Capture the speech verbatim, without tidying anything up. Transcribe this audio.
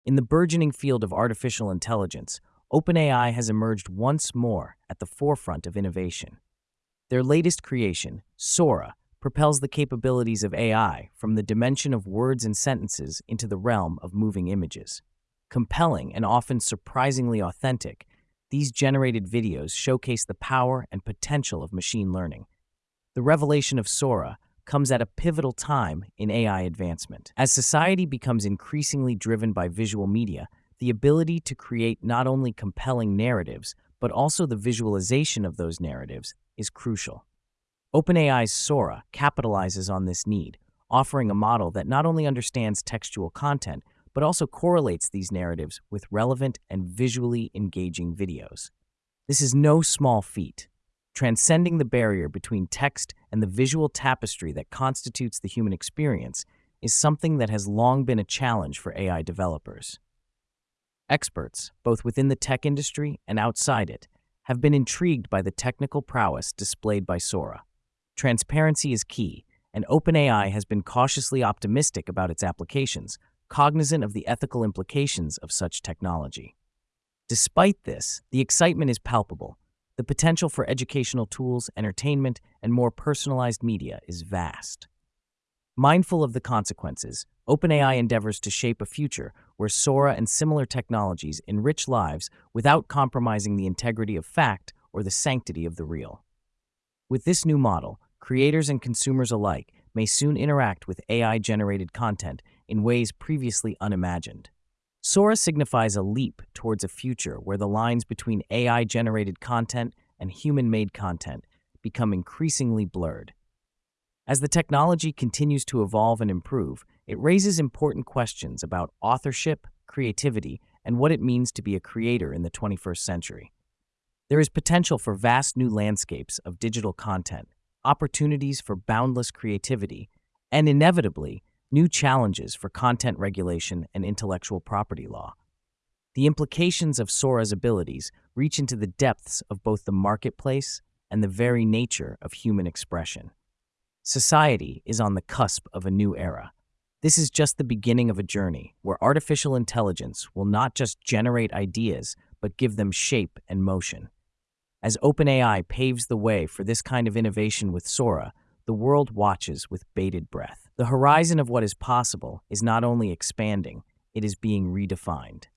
In the burgeoning field of artificial intelligence, OpenAI has emerged once more at the forefront of innovation. Their latest creation, Sora, propels the capabilities of A I from the dimension of words and sentences into the realm of moving images. Compelling and often surprisingly authentic, these generated videos showcase the power and potential of machine learning. The revelation of Sora comes at a pivotal time in A I advancement. As society becomes increasingly driven by visual media, the ability to create not only compelling narratives, but also the visualization of those narratives is crucial. OpenAI's Sora capitalizes on this need, offering a model that not only understands textual content, but also correlates these narratives with relevant and visually engaging videos. This is no small feat. Transcending the barrier between text and the visual tapestry that constitutes the human experience is something that has long been a challenge for A I developers. Experts, both within the tech industry and outside it, have been intrigued by the technical prowess displayed by Sora. Transparency is key, and OpenAI has been cautiously optimistic about its applications, cognizant of the ethical implications of such technology. Despite this, the excitement is palpable. The potential for educational tools, entertainment, and more personalized media is vast. Mindful of the consequences, OpenAI endeavors to shape a future where Sora and similar technologies enrich lives without compromising the integrity of fact or the sanctity of the real. With this new model, creators and consumers alike may soon interact with A I-generated content in ways previously unimagined. Sora signifies a leap towards a future where the lines between A I-generated content and human-made content become increasingly blurred. As the technology continues to evolve and improve, it raises important questions about authorship, creativity, and what it means to be a creator in the twenty-first century. There is potential for vast new landscapes of digital content, opportunities for boundless creativity, and inevitably, new challenges for content regulation and intellectual property law. The implications of Sora's abilities reach into the depths of both the marketplace and the very nature of human expression. Society is on the cusp of a new era. This is just the beginning of a journey where artificial intelligence will not just generate ideas, but give them shape and motion. As OpenAI paves the way for this kind of innovation with Sora, the world watches with bated breath. The horizon of what is possible is not only expanding, it is being redefined.